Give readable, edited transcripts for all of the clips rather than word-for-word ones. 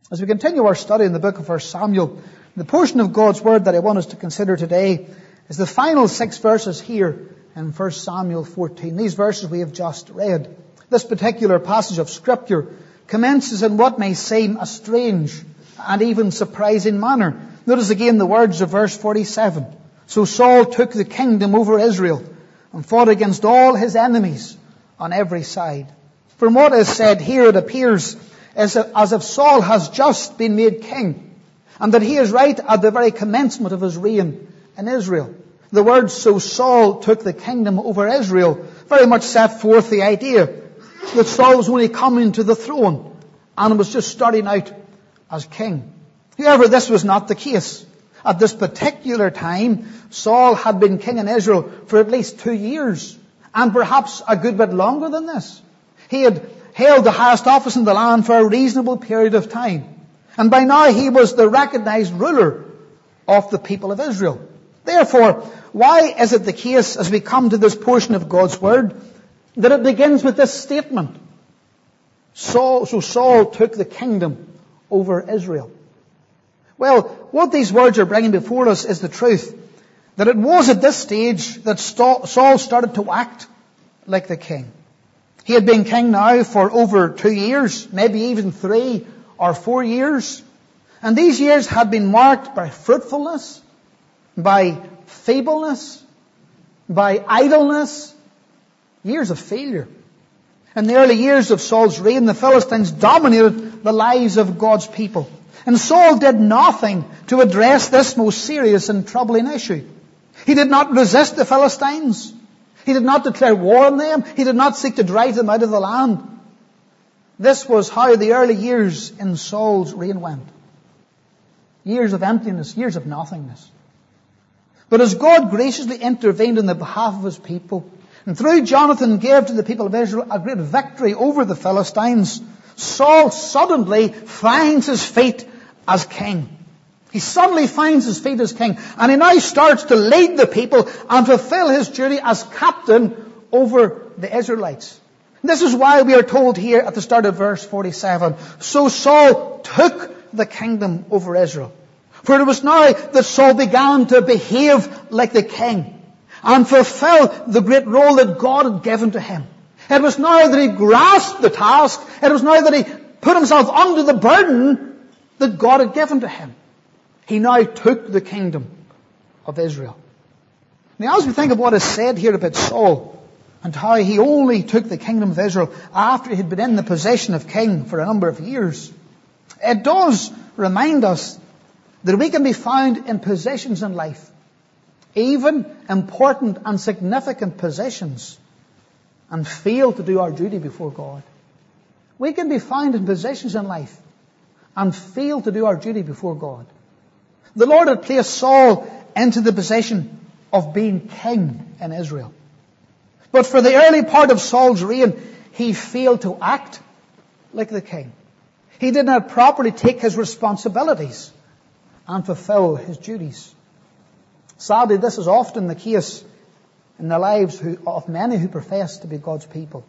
As we continue our study in the book of 1 Samuel, the portion of God's Word that I want us to consider today is the final 6 verses here in 1 Samuel 14. These verses we have just read. This particular passage of Scripture commences in what may seem a strange and even surprising manner. Notice again the words of verse 47. So Saul took the kingdom over Israel and fought against all his enemies on every side. From what is said here, it appears as if Saul has just been made king, and that he is right at the very commencement of his reign in Israel. The words, so Saul took the kingdom over Israel, very much set forth the idea that Saul was only coming to the throne and was just starting out as king. However, this was not the case. At this particular time, Saul had been king in Israel for at least 2 years, and perhaps a good bit longer than this. He had held the highest office in the land for a reasonable period of time. And by now he was the recognized ruler of the people of Israel. Therefore, why is it the case as we come to this portion of God's Word that it begins with this statement? So Saul took the kingdom over Israel. Well, what these words are bringing before us is the truth that it was at this stage that Saul started to act like the king. He had been king now for over 2 years, maybe even 3 or 4 years. And these years had been marked by fruitfulness, by feebleness, by idleness, years of failure. In the early years of Saul's reign, the Philistines dominated the lives of God's people. And Saul did nothing to address this most serious and troubling issue. He did not resist the Philistines. He did not declare war on them. He did not seek to drive them out of the land. This was how the early years in Saul's reign went. Years of emptiness, years of nothingness. But as God graciously intervened in the behalf of His people, and through Jonathan gave to the people of Israel a great victory over the Philistines, Saul suddenly finds his feet as king. He suddenly finds his feet as king, and he now starts to lead the people and fulfill his duty as captain over the Israelites. This is why we are told here at the start of verse 47, so Saul took the kingdom over Israel. For it was now that Saul began to behave like the king and fulfill the great role that God had given to him. It was now that he grasped the task. It was now that he put himself under the burden that God had given to him. He now took the kingdom of Israel. Now, as we think of what is said here about Saul and how he only took the kingdom of Israel after he had been in the position of king for a number of years, it does remind us that we can be found in positions in life, even important and significant positions, and fail to do our duty before God. We can be found in positions in life and fail to do our duty before God. The Lord had placed Saul into the position of being king in Israel. But for the early part of Saul's reign, he failed to act like the king. He did not properly take his responsibilities and fulfill his duties. Sadly, this is often the case in the lives of many who profess to be God's people.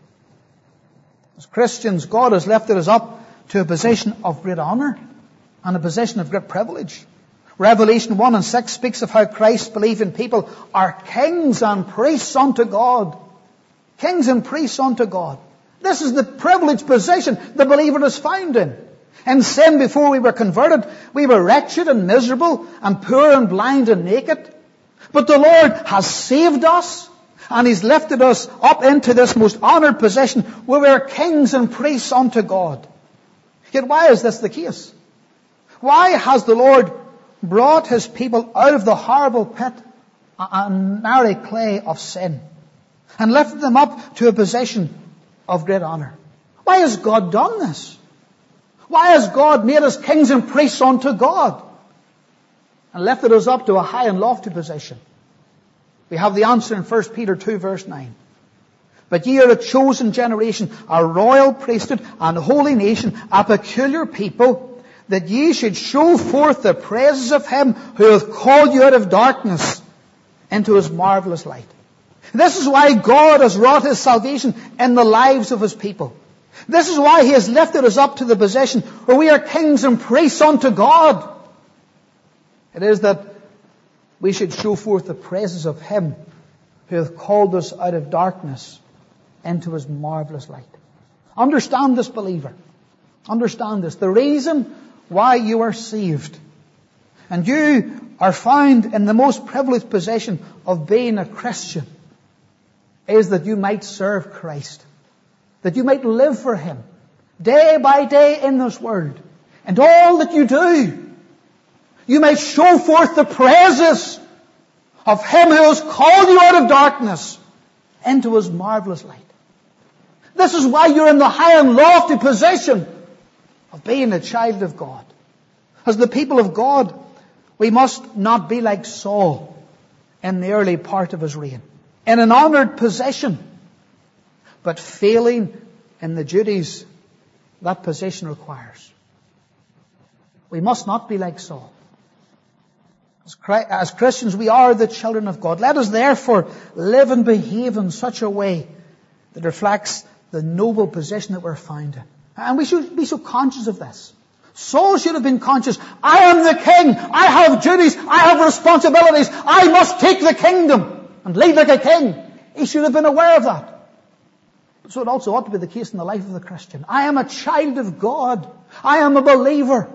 As Christians, God has lifted us up to a position of great honor and a position of great privilege. Revelation 1:6 speaks of how Christ-believing people are kings and priests unto God. Kings and priests unto God. This is the privileged position the believer is found in. In sin, before we were converted, we were wretched and miserable and poor and blind and naked. But the Lord has saved us, and He's lifted us up into this most honored position where we are kings and priests unto God. Yet why is this the case? Why has the Lord brought His people out of the horrible pit and miry clay of sin and lifted them up to a position of great honor? Why has God done this? Why has God made us kings and priests unto God and lifted us up to a high and lofty position? We have the answer in 1 Peter 2 verse 9. But ye are a chosen generation, a royal priesthood, and a holy nation, a peculiar people, that ye should show forth the praises of Him who hath called you out of darkness into His marvelous light. This is why God has wrought His salvation in the lives of His people. This is why He has lifted us up to the position where we are kings and priests unto God. It is that we should show forth the praises of Him who hath called us out of darkness into His marvelous light. Understand this, believer. Understand this. The reason why you are saved and you are found in the most privileged position of being a Christian is that you might serve Christ. That you might live for Him day by day in this world. And all that you do, you may show forth the praises of Him who has called you out of darkness into His marvelous light. This is why you're in the high and lofty position of being a child of God. As the people of God, we must not be like Saul in the early part of his reign, in an honoured position, but failing in the duties that position requires. We must not be like Saul. As Christians, we are the children of God. Let us therefore live and behave in such a way that reflects the noble position that we're found in. And we should be so conscious of this. Saul should have been conscious. I am the king. I have duties. I have responsibilities. I must take the kingdom and lead like a king. He should have been aware of that. So it also ought to be the case in the life of the Christian. I am a child of God. I am a believer.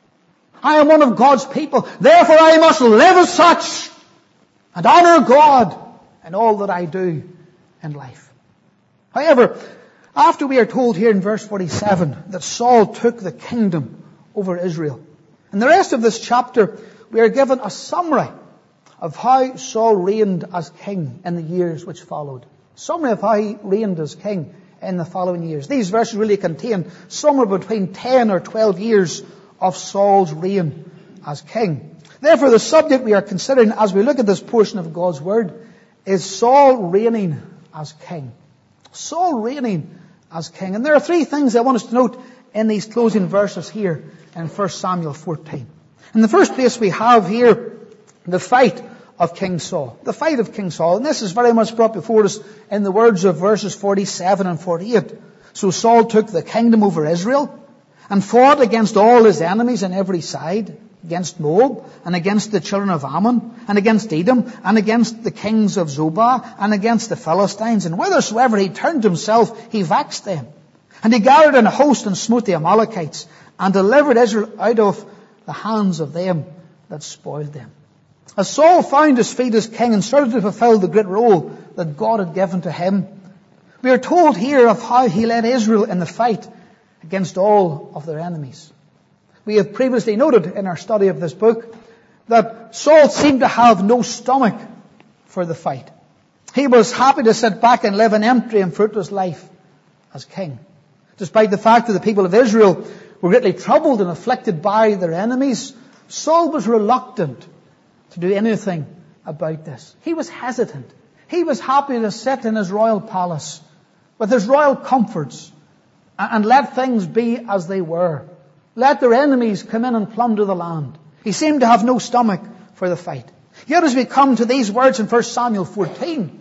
I am one of God's people. Therefore I must live as such and honour God in all that I do in life. However, after we are told here in verse 47 that Saul took the kingdom over Israel, in the rest of this chapter we are given a summary of how Saul reigned as king in the years which followed. Summary of how he reigned as king in the following years. These verses really contain somewhere between 10 or 12 years of Saul's reign as king. Therefore, the subject we are considering as we look at this portion of God's Word is Saul reigning as king. Saul reigning as king. And there are three things I want us to note in these closing verses here in 1 Samuel 14. In the first place, we have here the fight of King Saul. The fight of King Saul. And this is very much brought before us in the words of verses 47 and 48. So Saul took the kingdom over Israel and fought against all his enemies on every side, against Moab, and against the children of Ammon, and against Edom, and against the kings of Zobah, and against the Philistines. And whithersoever he turned himself, he vexed them. And he gathered in a host and smote the Amalekites, and delivered Israel out of the hands of them that spoiled them. As Saul found his feet as king and started to fulfill the great role that God had given to him, we are told here of how he led Israel in the fight against all of their enemies. We have previously noted in our study of this book that Saul seemed to have no stomach for the fight. He was happy to sit back and live an empty and fruitless life as king. Despite the fact that the people of Israel were greatly troubled and afflicted by their enemies, Saul was reluctant to do anything about this. He was hesitant. He was happy to sit in his royal palace with his royal comforts and let things be as they were. Let their enemies come in and plunder the land. He seemed to have no stomach for the fight. Yet as we come to these words in 1 Samuel 14,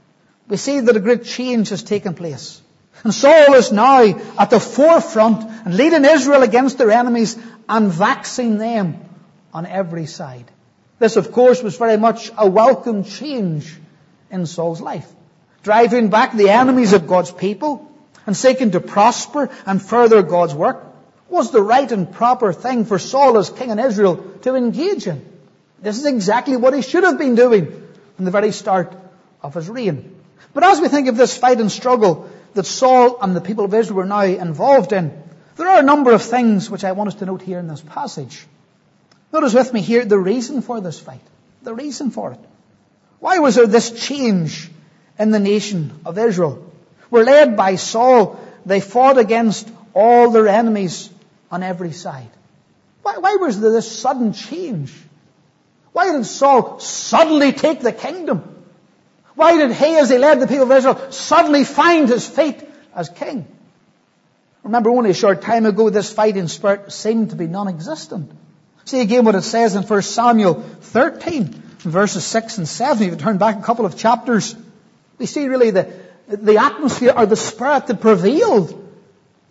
we see that a great change has taken place. And Saul is now at the forefront and leading Israel against their enemies and vexing them on every side. This, of course, was very much a welcome change in Saul's life. Driving back the enemies of God's people and seeking to prosper and further God's work was the right and proper thing for Saul as king in Israel to engage in. This is exactly what he should have been doing from the very start of his reign. But as we think of this fight and struggle that Saul and the people of Israel were now involved in, there are a number of things which I want us to note here in this passage. Notice with me here the reason for this fight. The reason for it. Why was there this change in the nation of Israel? Were led by Saul, they fought against all their enemies on every side. Why was there this sudden change? Why did Saul suddenly take the kingdom? Why did he, as he led the people of Israel, suddenly find his feet as king? Remember, only a short time ago, this fighting spirit seemed to be non-existent. See again what it says in 1 Samuel 13, verses 6 and 7. If you turn back a couple of chapters, we see really the atmosphere or the spirit that prevailed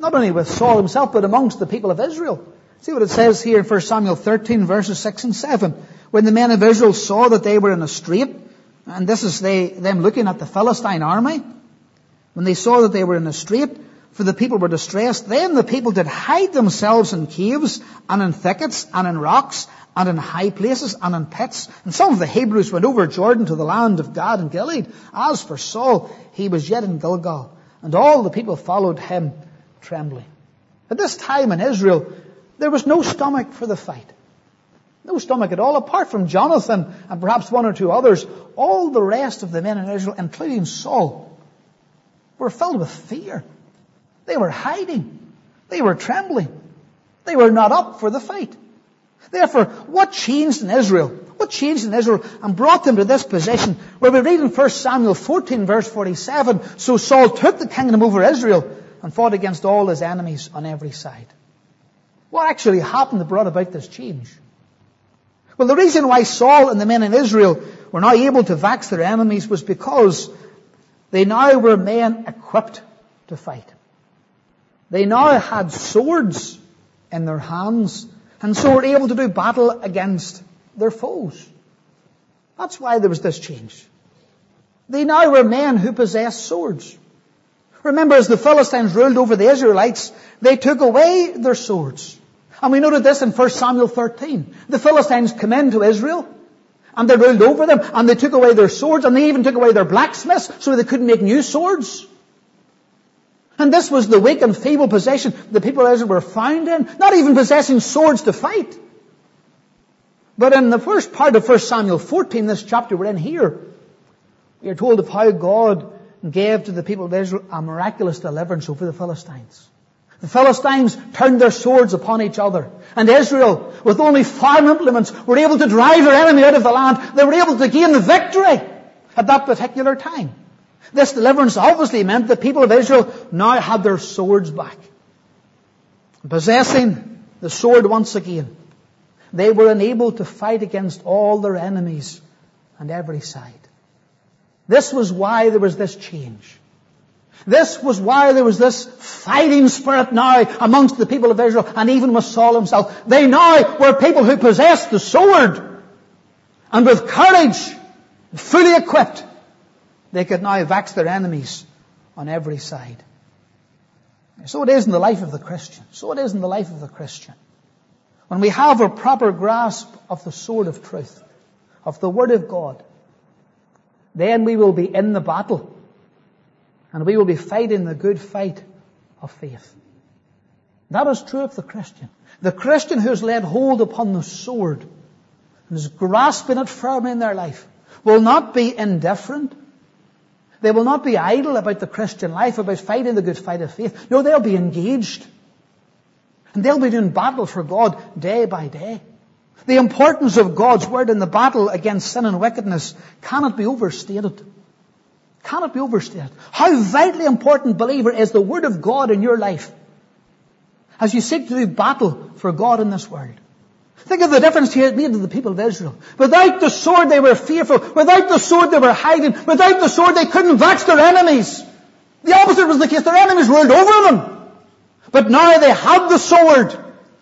Not only with Saul himself, but amongst the people of Israel. See what it says here in 1 Samuel 13, verses 6 and 7. When the men of Israel saw that they were in a strait, and this is them looking at the Philistine army, when they saw that they were in a strait, for the people were distressed, then the people did hide themselves in caves, and in thickets, and in rocks, and in high places, and in pits. And some of the Hebrews went over Jordan to the land of Gad and Gilead. As for Saul, he was yet in Gilgal, and all the people followed him, trembling. At this time in Israel, there was no stomach for the fight. No stomach at all, apart from Jonathan and perhaps one or two others. All the rest of the men in Israel, including Saul, were filled with fear. They were hiding. They were trembling. They were not up for the fight. Therefore, what changed in Israel? What changed in Israel and brought them to this position where we read in 1 Samuel 14, verse 47, so Saul took the kingdom over Israel and fought against all his enemies on every side. What actually happened that brought about this change? Well, the reason why Saul and the men in Israel were not able to vex their enemies was because they now were men equipped to fight. They now had swords in their hands, and so were able to do battle against their foes. That's why there was this change. They now were men who possessed swords. Remember, as the Philistines ruled over the Israelites, they took away their swords. And we noted this in 1 Samuel 13. The Philistines came into Israel, and they ruled over them, and they took away their swords, and they even took away their blacksmiths, so they couldn't make new swords. And this was the weak and feeble position the people of Israel were found in, not even possessing swords to fight. But in the first part of 1 Samuel 14, this chapter we're in here, we are told of how God gave to the people of Israel a miraculous deliverance over the Philistines. The Philistines turned their swords upon each other. And Israel, with only farm implements, were able to drive their enemy out of the land. They were able to gain the victory at that particular time. This deliverance obviously meant the people of Israel now had their swords back. Possessing the sword once again, they were enabled to fight against all their enemies on every side. This was why there was this change. This was why there was this fighting spirit now amongst the people of Israel, and even with Saul himself. They now were people who possessed the sword, and with courage, fully equipped, they could now vex their enemies on every side. So it is in the life of the Christian. So it is in the life of the Christian. When we have a proper grasp of the sword of truth, of the Word of God, then we will be in the battle. And we will be fighting the good fight of faith. That is true of the Christian. The Christian who has laid hold upon the sword and is grasping it firmly in their life will not be indifferent. They will not be idle about the Christian life, about fighting the good fight of faith. No, they'll be engaged. And they'll be doing battle for God day by day. The importance of God's Word in the battle against sin and wickedness cannot be overstated. Cannot be overstated. How vitally important, believer, is the Word of God in your life as you seek to do battle for God in this world. Think of the difference He had made to the people of Israel. Without the sword they were fearful. Without the sword they were hiding. Without the sword they couldn't vex their enemies. The opposite was the case. Their enemies ruled over them. But now they had the sword.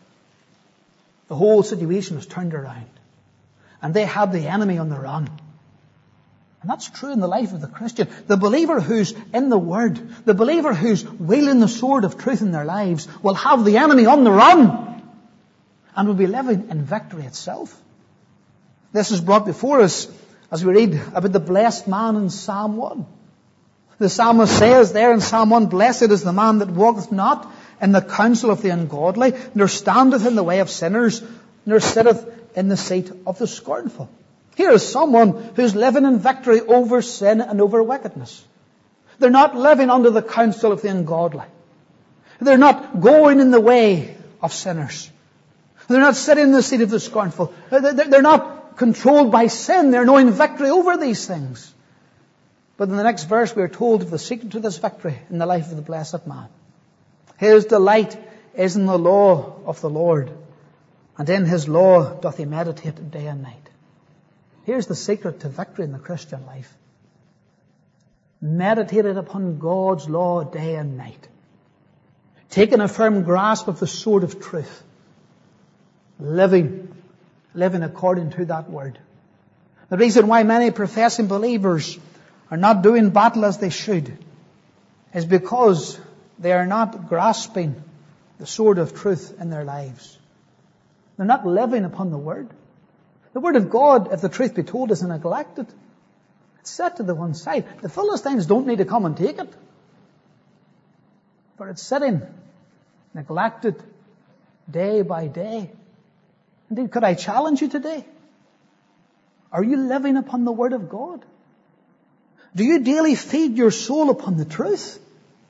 The whole situation was turned around. And they had the enemy on the run. And that's true in the life of the Christian. The believer who's in the Word, the believer who's wielding the sword of truth in their lives, will have the enemy on the run and will be living in victory itself. This is brought before us as we read about the blessed man in Psalm 1. The psalmist says there in Psalm 1, "Blessed is the man that walketh not in the counsel of the ungodly, nor standeth in the way of sinners, nor sitteth in the seat of the scornful." Here is someone who's living in victory over sin and over wickedness. They're not living under the counsel of the ungodly. They're not going in the way of sinners. They're not sitting in the seat of the scornful. They're not controlled by sin. They're knowing victory over these things. But in the next verse we are told of the secret to this victory in the life of the blessed man. His delight is in the law of the Lord, and in His law doth he meditate day and night. Here's the secret to victory in the Christian life. Meditated upon God's law day and night. taking a firm grasp of the sword of truth, living according to that word. The reason why many professing believers are not doing battle as they should is because they are not grasping the sword of truth in their lives. They're not living upon the word. The word of God, if the truth be told, is neglected. It's set to the one side. The Philistines don't need to come and take it. For it's sitting neglected day by day. Indeed, could I challenge you today? Are you living upon the word of God? Do you daily feed your soul upon the truth?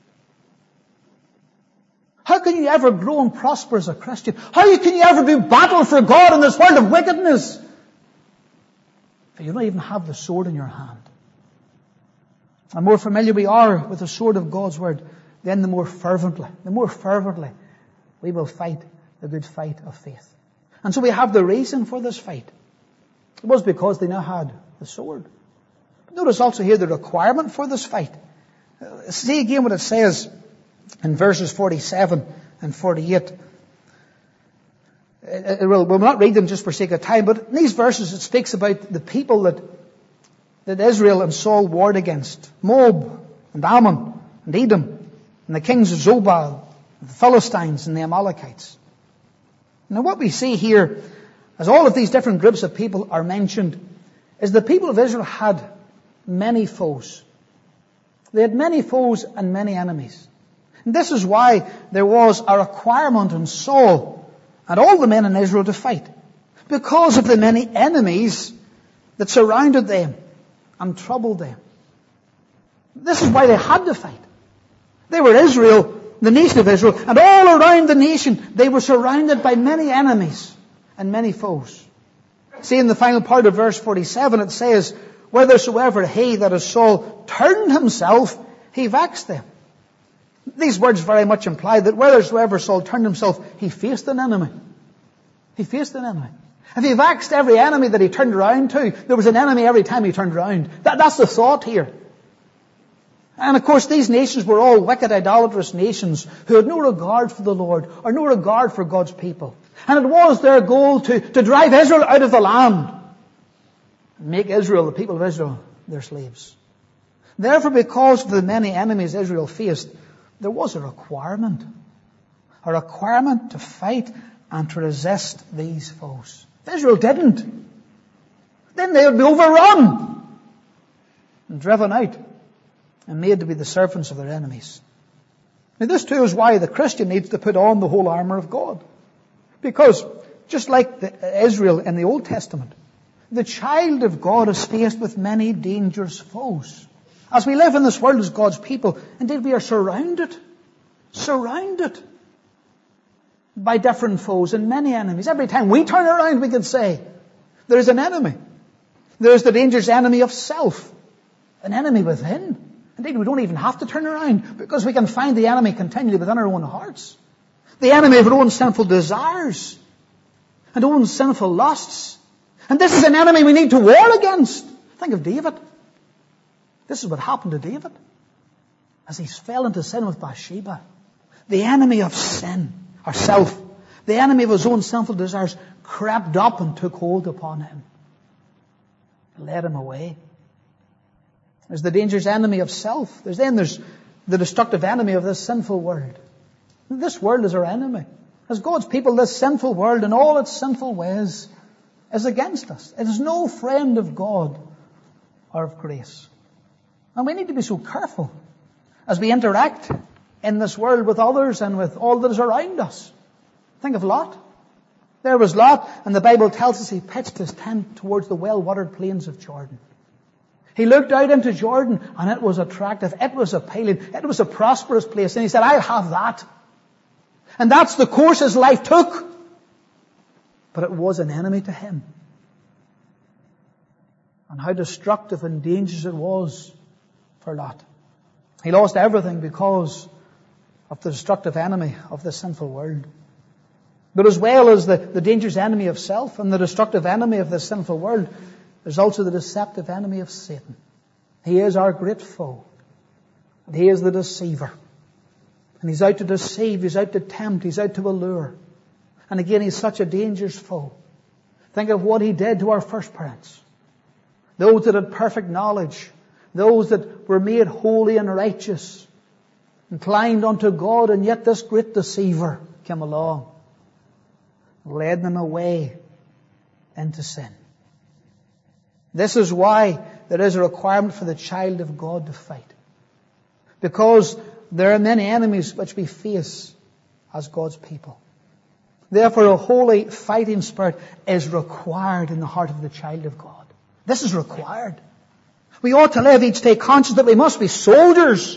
How can you ever grow and prosper as a Christian? How can you ever do battle for God in this world of wickedness if you don't even have the sword in your hand? The more familiar we are with the sword of God's word, then the more fervently we will fight the good fight of faith. And so we have the reason for this fight. It was because they now had the sword. But notice also here the requirement for this fight. See again what it says in verses 47 and 48. We'll not read them just for sake of time, but in these verses it speaks about the people that Israel and Saul warred against. Moab and Ammon and Edom and the kings of Zobah, the Philistines and the Amalekites. Now what we see here, as all of these different groups of people are mentioned, is the people of Israel had many foes. They had many foes and many enemies. And this is why there was a requirement on Saul and all the men in Israel to fight. Because of the many enemies that surrounded them and troubled them. This is why they had to fight. They were Israel, the nation of Israel, and all around the nation they were surrounded by many enemies and many foes. See, in the final part of verse 47 it says, whithersoever he, that is Saul, turned himself, he vexed them. These words very much imply that whithersoever Saul turned himself, he faced an enemy. He faced an enemy. If he vexed every enemy that he turned around to, there was an enemy every time he turned around. That's the thought here. And of course these nations were all wicked, idolatrous nations who had no regard for the Lord or no regard for God's people. And it was their goal to drive Israel out of the land and make Israel, the people of Israel, their slaves. Therefore, because of the many enemies Israel faced, there was a requirement to fight and to resist these foes. If Israel didn't, then they would be overrun and driven out and made to be the servants of their enemies. Now this too is why the Christian needs to put on the whole armour of God. Because just like Israel in the Old Testament, the child of God is faced with many dangerous foes. As we live in this world as God's people, indeed we are surrounded by different foes and many enemies. Every time we turn around, we can say, there is an enemy. There is the dangerous enemy of self, an enemy within. Indeed, we don't even have to turn around because we can find the enemy continually within our own hearts. The enemy of our own sinful desires and our own sinful lusts. And this is an enemy we need to war against. Think of David. This is what happened to David as he fell into sin with Bathsheba. The enemy of sin, or self, the enemy of his own sinful desires crept up and took hold upon him. Led him away. There's the dangerous enemy of self. There's the destructive enemy of this sinful world. This world is our enemy. As God's people, this sinful world and all its sinful ways is against us. It is no friend of God or of grace. And we need to be so careful as we interact in this world with others and with all that is around us. Think of Lot. There was Lot, and the Bible tells us he pitched his tent towards the well-watered plains of Jordan. He looked out into Jordan, and it was attractive. It was appealing. It was a prosperous place. And he said, I'll have that. And that's the course his life took. But it was an enemy to him. And how destructive and dangerous it was for Lot. He lost everything because of the destructive enemy of the sinful world. But as well as the dangerous enemy of self and the destructive enemy of the sinful world, there's also the deceptive enemy of Satan. He is our great foe. And he is the deceiver. And he's out to deceive, he's out to tempt, he's out to allure. And again, he's such a dangerous foe. Think of what he did to our first parents. Those that had perfect knowledge, those that were made holy and righteous, inclined unto God, and yet this great deceiver came along, led them away into sin. This is why there is a requirement for the child of God to fight. Because there are many enemies which we face as God's people. Therefore, a holy fighting spirit is required in the heart of the child of God. This is required. We ought to live each day conscious that we must be soldiers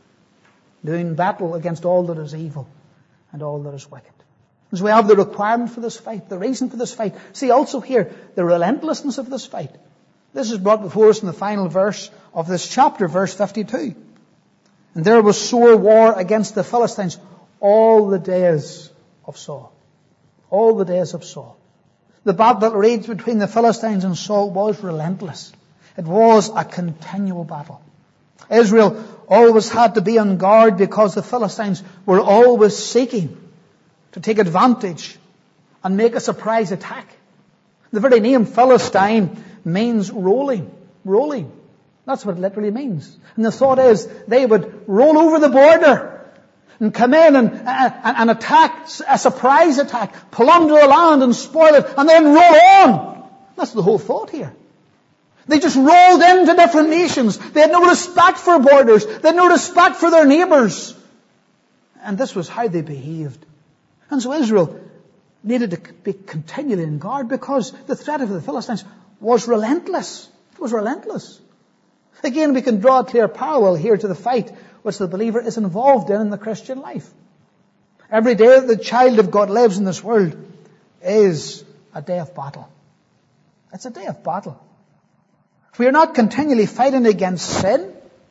doing battle against all that is evil and all that is wicked. As we have the requirement for this fight, the reason for this fight. See also here the relentlessness of this fight. This is brought before us in the final verse of this chapter, verse 52. And there was sore war against the Philistines all the days of Saul. All the days of Saul. The battle that raged between the Philistines and Saul was relentless. It was a continual battle. Israel always had to be on guard because the Philistines were always seeking to take advantage and make a surprise attack. The very name Philistine means rolling. Rolling. That's what it literally means. And the thought is they would roll over the border and come in and attack, a surprise attack, plunder the land and spoil it, and then roll on. That's the whole thought here. They just rolled into different nations. They had no respect for borders. They had no respect for their neighbours. And this was how they behaved. And so Israel needed to be continually on guard because the threat of the Philistines was relentless. It was relentless. Again, we can draw a clear parallel here to the fight which the believer is involved in the Christian life. Every day that the child of God lives in this world is a day of battle. It's a day of battle. If we are not continually fighting against sin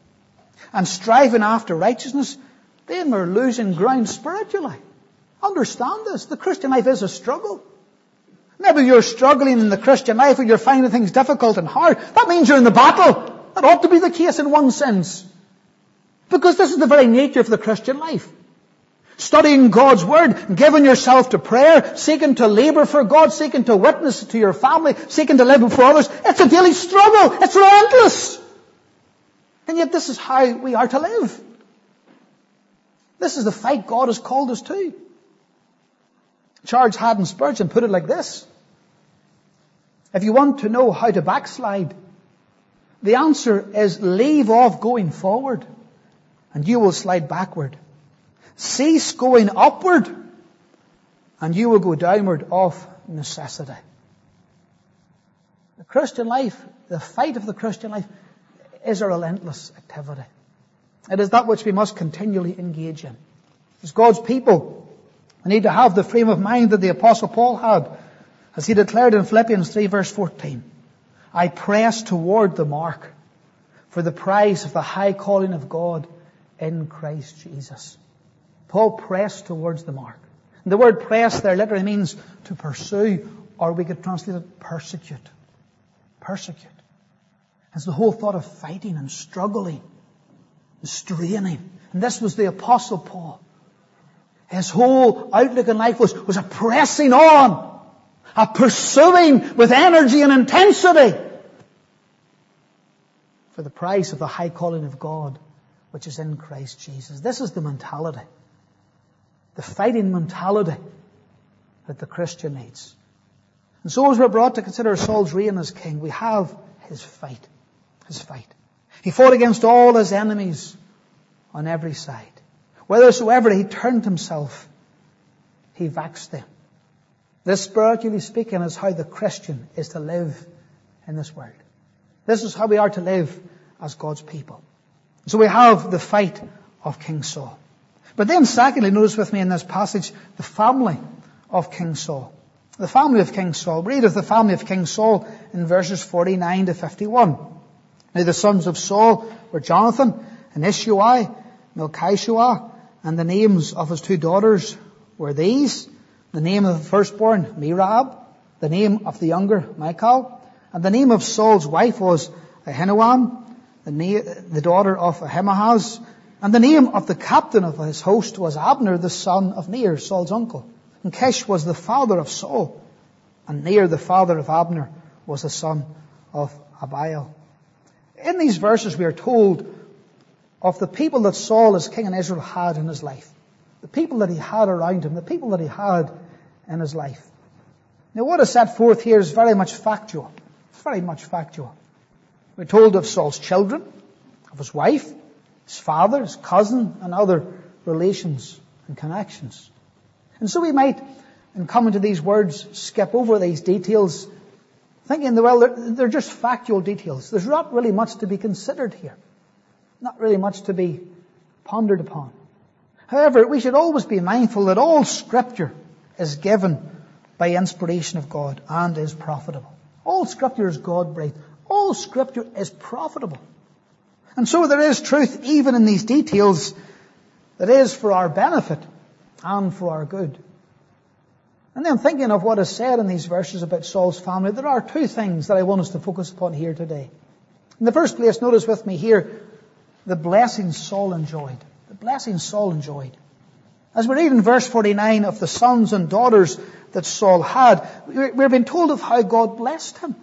and striving after righteousness, then we're losing ground spiritually. Understand this. The Christian life is a struggle. Maybe you're struggling in the Christian life or you're finding things difficult and hard. That means you're in the battle. That ought to be the case in one sense. Because this is the very nature of the Christian life. Studying God's Word, giving yourself to prayer, seeking to labour for God, seeking to witness to your family, seeking to live before others. It's a daily struggle. It's relentless. And yet this is how we are to live. This is the fight God has called us to. Charles Haddon Spurgeon put it like this. If you want to know how to backslide, the answer is leave off going forward and you will slide backward. Cease going upward and you will go downward of necessity. The Christian life, the fight of the Christian life is a relentless activity. It is that which we must continually engage in. As God's people, we need to have the frame of mind that the Apostle Paul had, as he declared in Philippians 3 verse 14. I press toward the mark for the prize of the high calling of God in Christ Jesus. Paul pressed towards the mark. And the word press there literally means to pursue, or we could translate it persecute. Persecute. It's the whole thought of fighting and struggling and straining. And this was the Apostle Paul. His whole outlook in life was a pressing on, a pursuing with energy and intensity for the prize of the high calling of God, which is in Christ Jesus. This is the mentality, the fighting mentality that the Christian needs. And so as we're brought to consider Saul's reign as king, we have his fight. His fight. He fought against all his enemies on every side. Whithersoever he turned himself, he vexed them. This, spiritually speaking, is how the Christian is to live in this world. This is how we are to live as God's people. So we have the fight of King Saul. But then secondly, notice with me in this passage, the family of King Saul. The family of King Saul. Read of the family of King Saul in verses 49 to 51. Now the sons of Saul were Jonathan and Ishuai, Melchishua, and the names of his two daughters were these. The name of the firstborn, Merab. The name of the younger, Michal. And the name of Saul's wife was Ahinoam, the daughter of Ahimaaz. And the name of the captain of his host was Abner, the son of Ner, Saul's uncle. And Kish was the father of Saul. And Ner, the father of Abner, was the son of Abiel. In these verses we are told of the people that Saul as king in Israel had in his life. The people that he had around him, the people that he had in his life. Now what is set forth here is very much factual. It's very much factual. We're told of Saul's children, of his wife, his father, his cousin, and other relations and connections. And so we might, in coming to these words, skip over these details, thinking, well, they're just factual details. There's not really much to be considered here. Not really much to be pondered upon. However, we should always be mindful that all Scripture is given by inspiration of God and is profitable. All Scripture is God-breathed. All Scripture is profitable. And so there is truth even in these details that is for our benefit and for our good. And then thinking of what is said in these verses about Saul's family, there are two things that I want us to focus upon here today. In the first place, notice with me here the blessings Saul enjoyed. The blessings Saul enjoyed. As we read in verse 49 of the sons and daughters that Saul had, we're being told of how God blessed him.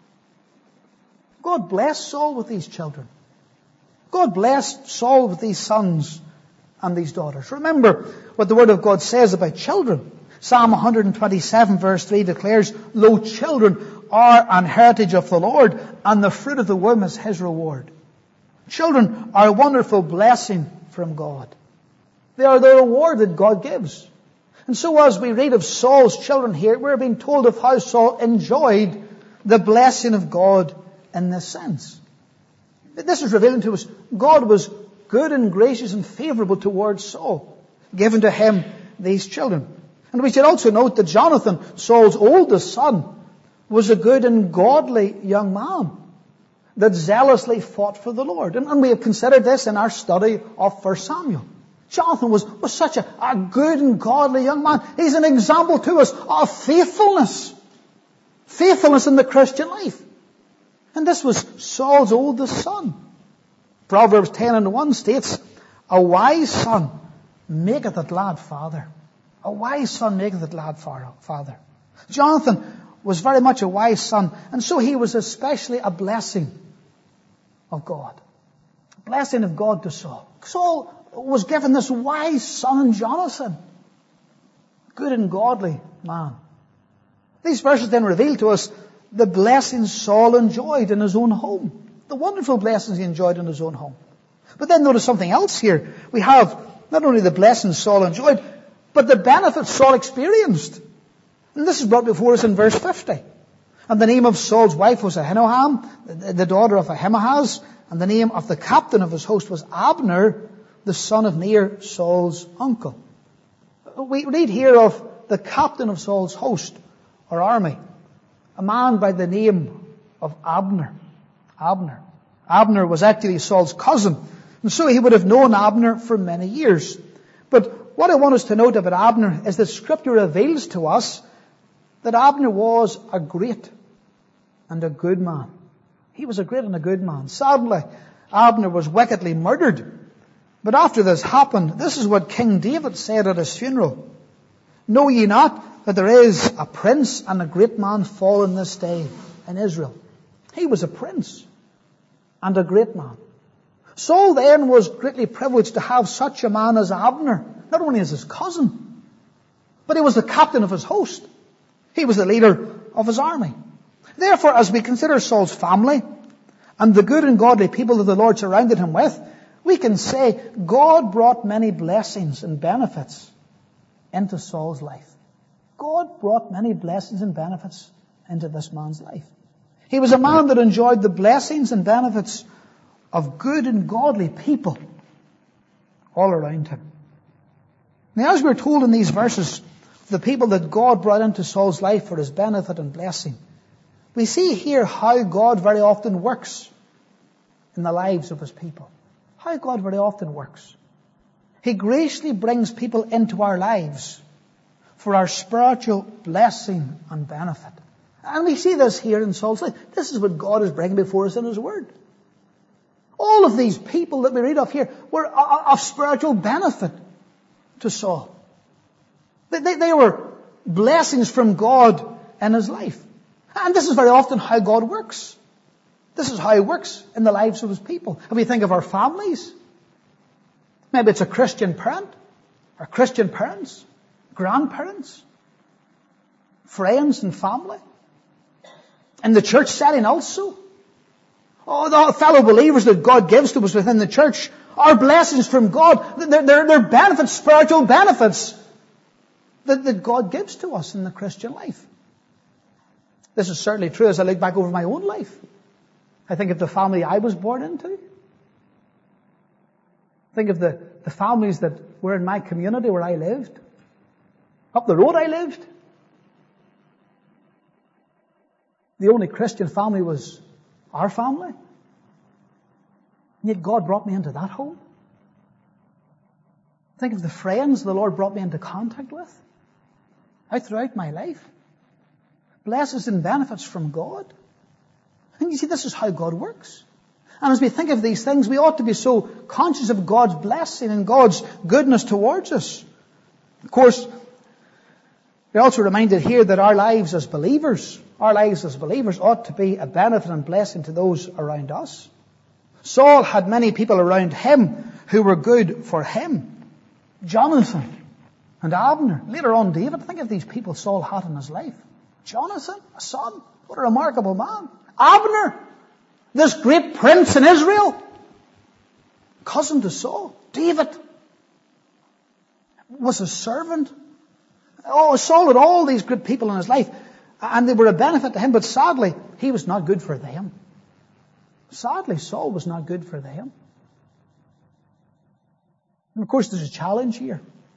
God blessed Saul with these children. God blessed Saul with these sons and these daughters. Remember what the Word of God says about children. Psalm 127 verse 3 declares, "Lo, children are an heritage of the Lord, and the fruit of the womb is His reward." Children are a wonderful blessing from God. They are the reward that God gives. And so as we read of Saul's children here, we're being told of how Saul enjoyed the blessing of God in this sense. This is revealing to us God was good and gracious and favorable towards Saul, giving to him these children. And we should also note that Jonathan, Saul's oldest son, was a good and godly young man that zealously fought for the Lord. And we have considered this in our study of 1 Samuel. Jonathan was such a good and godly young man. He's an example to us of faithfulness. Faithfulness in the Christian life. And this was Saul's oldest son. Proverbs 10:1 states, "A wise son maketh a glad father." A wise son maketh a glad father. Jonathan was very much a wise son, and so he was especially a blessing of God. A blessing of God to Saul. Saul was given this wise son in Jonathan. Good and godly man. These verses then reveal to us the blessings Saul enjoyed in his own home. The wonderful blessings he enjoyed in his own home. But then notice something else here. We have not only the blessings Saul enjoyed, but the benefits Saul experienced. And this is brought before us in verse 50. And the name of Saul's wife was Ahinoam, the daughter of Ahimaaz. And the name of the captain of his host was Abner, the son of Ner, Saul's uncle. We read here of the captain of Saul's host, or army. A man by the name of Abner. Abner was actually Saul's cousin. And so he would have known Abner for many years. But what I want us to note about Abner is that Scripture reveals to us that Abner was a great and a good man. He was a great and a good man. Sadly, Abner was wickedly murdered. But after this happened, this is what King David said at his funeral. "Know ye not that there is a prince and a great man fallen this day in Israel?" He was a prince and a great man. Saul then was greatly privileged to have such a man as Abner, not only as his cousin, but he was the captain of his host. He was the leader of his army. Therefore, as we consider Saul's family and the good and godly people that the Lord surrounded him with, we can say God brought many blessings and benefits into Saul's life. God brought many blessings and benefits into this man's life. He was a man that enjoyed the blessings and benefits of good and godly people all around him. Now, as we're told in these verses, the people that God brought into Saul's life for his benefit and blessing, we see here how God very often works in the lives of his people. How God very often works. He graciously brings people into our lives for our spiritual blessing and benefit. And we see this here in Saul's life. This is what God is bringing before us in His Word. All of these people that we read of here were of spiritual benefit to Saul. They were blessings from God in his life. And this is very often how God works. This is how He works in the lives of His people. If we think of our families, maybe it's a Christian parent, or Christian parents, grandparents, friends and family. In the church setting also. Oh, the fellow believers that God gives to us within the church are blessings from God. They're benefits, spiritual benefits that God gives to us in the Christian life. This is certainly true as I look back over my own life. I think of the family I was born into. Think of the families that were in my community where I lived. Up the road I lived. The only Christian family was our family. And yet God brought me into that home. Think of the friends the Lord brought me into contact with throughout my life. Blessings and benefits from God. And you see, this is how God works. And as we think of these things, we ought to be so conscious of God's blessing and God's goodness towards us. Of course, we're also reminded here that our lives as believers ought to be a benefit and blessing to those around us. Saul had many people around him who were good for him. Jonathan and Abner. Later on, David. Think of these people Saul had in his life. Jonathan, a son. What a remarkable man. Abner, this great prince in Israel. Cousin to Saul. David was a servant. Oh, Saul had all these good people in his life. And they were a benefit to him. But sadly, he was not good for them. Sadly, Saul was not good for them. And of course, there's a challenge here.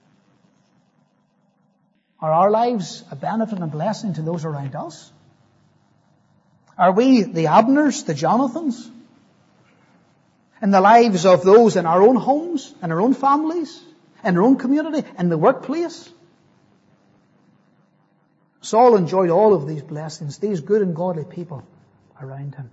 Are our lives a benefit and blessing to those around us? Are we the Abners, the Jonathans? In the lives of those in our own homes, in our own families, in our own community, in the workplace? Saul enjoyed all of these blessings, these good and godly people around him.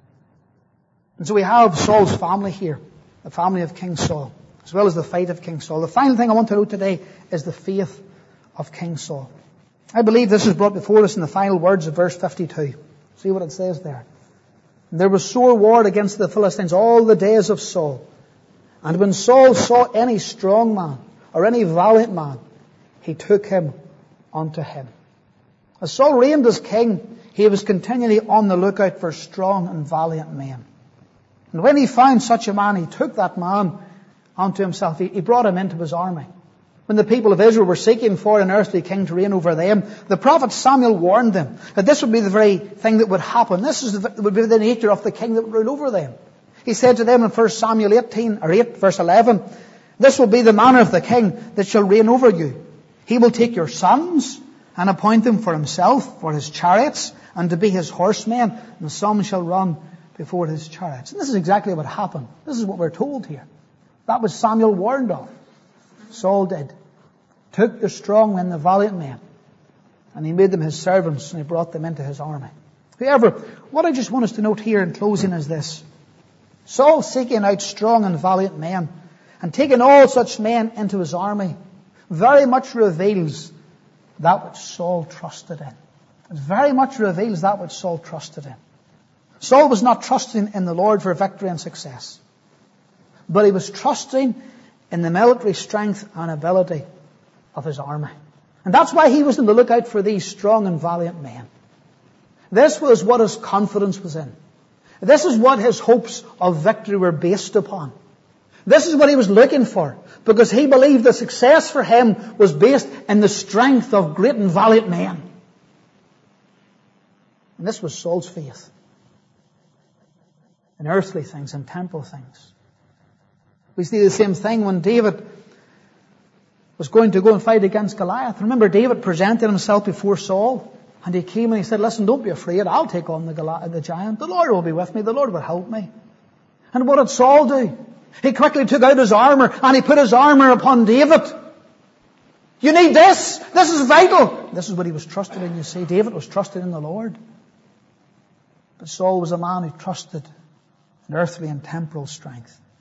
And so we have Saul's family here, the family of King Saul, as well as the fight of King Saul. The final thing I want to note today is the faith of King Saul. I believe this is brought before us in the final words of verse 52. See what it says there. And there was sore war against the Philistines all the days of Saul. And when Saul saw any strong man or any valiant man, he took him unto him. As Saul reigned as king, he was continually on the lookout for strong and valiant men. And when he found such a man, he took that man unto himself. He brought him into his army. When the people of Israel were seeking for an earthly king to reign over them, the prophet Samuel warned them that this would be the very thing that would happen. This would be the nature of the king that would rule over them. He said to them in 1 Samuel 8 verse 11, this will be the manner of the king that shall reign over you. He will take your sons and appoint them for himself, for his chariots, and to be his horsemen, and some shall run before his chariots. And this is exactly what happened. This is what we're told here. That was Samuel warned of. Saul did. Took the strong men, the valiant men, and he made them his servants, and he brought them into his army. However, what I just want us to note here in closing is this. Saul seeking out strong and valiant men, and taking all such men into his army, very much reveals that which Saul trusted in. It very much reveals that which Saul trusted in. Saul was not trusting in the Lord for victory and success, but he was trusting in the military strength and ability of his army. And that's why he was on the lookout for these strong and valiant men. This was what his confidence was in. This is what his hopes of victory were based upon. This is what he was looking for, because he believed the success for him was based in the strength of great and valiant men. And this was Saul's faith in earthly things and temporal things. We see the same thing when David was going to go and fight against Goliath. Remember, David presented himself before Saul, and he came and he said, listen, don't be afraid. I'll take on the giant. The Lord will be with me. The Lord will help me. And what did Saul do? He quickly took out his armor and he put his armor upon David. You need this. This is vital. This is what he was trusted in, you see. David was trusted in the Lord. But Saul was a man who trusted in earthly and temporal strength.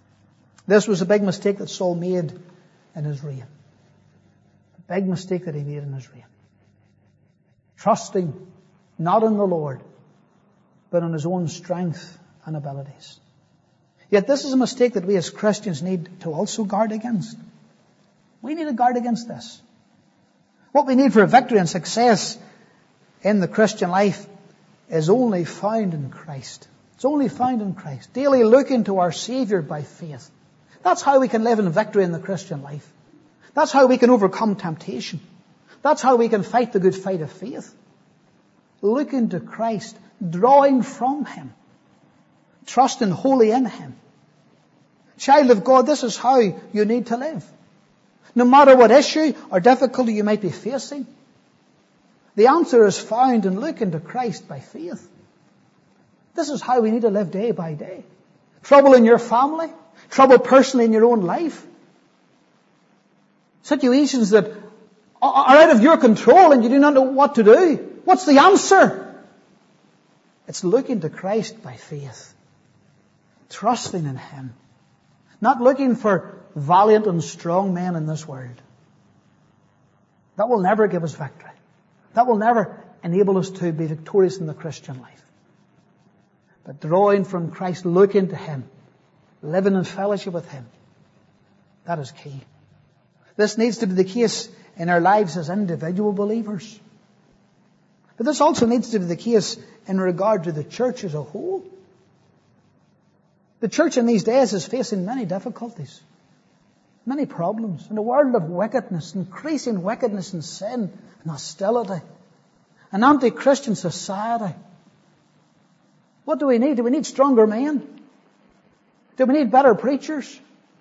This was a big mistake that Saul made in his reign. A big mistake that he made in his reign. Trusting not in the Lord, but in his own strength and abilities. Yet this is a mistake that we as Christians need to also guard against. We need to guard against this. What we need for victory and success in the Christian life is only found in Christ. It's only found in Christ. Daily looking to our Savior by faith. That's how we can live in victory in the Christian life. That's how we can overcome temptation. That's how we can fight the good fight of faith. Looking to Christ, drawing from Him, trusting wholly in Him. Child of God, this is how you need to live. No matter what issue or difficulty you might be facing, the answer is found in looking to Christ by faith. This is how we need to live day by day. Trouble in your family, trouble personally in your own life, situations that are out of your control and you do not know what to do. What's the answer? It's looking to Christ by faith. Trusting in Him. Not looking for valiant and strong men in this world. That will never give us victory. That will never enable us to be victorious in the Christian life. But drawing from Christ, looking to Him, living in fellowship with Him, that is key. This needs to be the case in our lives as individual believers. But this also needs to be the case in regard to the church as a whole. The church in these days is facing many difficulties, many problems. In a world of wickedness, increasing wickedness and sin and hostility, an anti-Christian society. What do we need? Do we need stronger men? Do we need better preachers?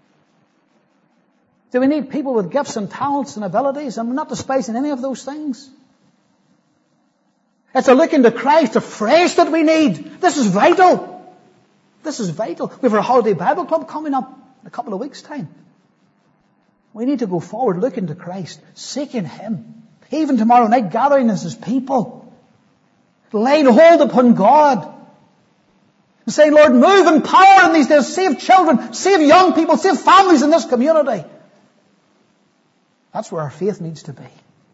Do we need people with gifts and talents and abilities? I'm not despising any of those things. It's a looking to Christ afresh that we need. This is vital. This is vital. We have our Holiday Bible Club coming up in a couple of weeks' time. We need to go forward looking to Christ, seeking Him. Even tomorrow night, gathering as His people. Laying hold upon God. And saying, Lord, move in power in these days. Save children, save young people, save families in this community. That's where our faith needs to be.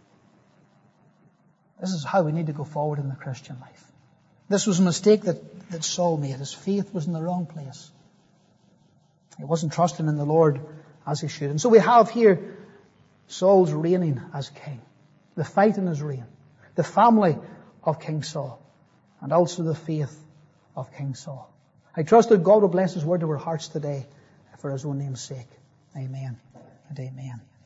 This is how we need to go forward in the Christian life. This was a mistake that Saul made. His faith was in the wrong place. He wasn't trusting in the Lord as he should. And so we have here Saul's reigning as king. The fight in his reign. The family of King Saul. And also the faith of King Saul. I trust that God will bless His word to our hearts today for His own name's sake. Amen and amen.